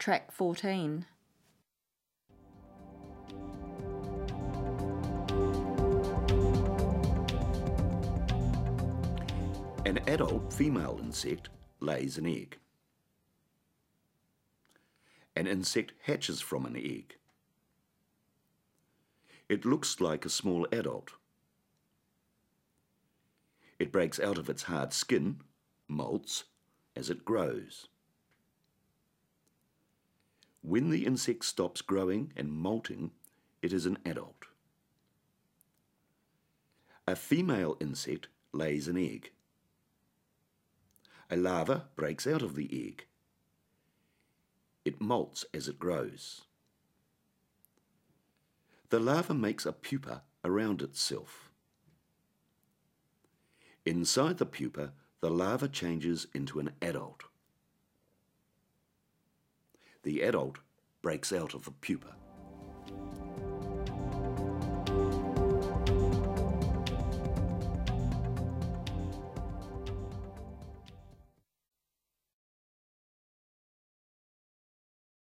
track 14. An adult female insect lays an egg. An insect hatches from an egg. It looks like a small adult. It breaks out of its hard skin, molts, as it grows. When the insect stops growing and molting, it is an adult. A female insect lays an egg. A larva breaks out of the egg. It molts as it grows. The larva makes a pupa around itself. Inside the pupa, the larva changes into an adult. The adult breaks out of the pupa.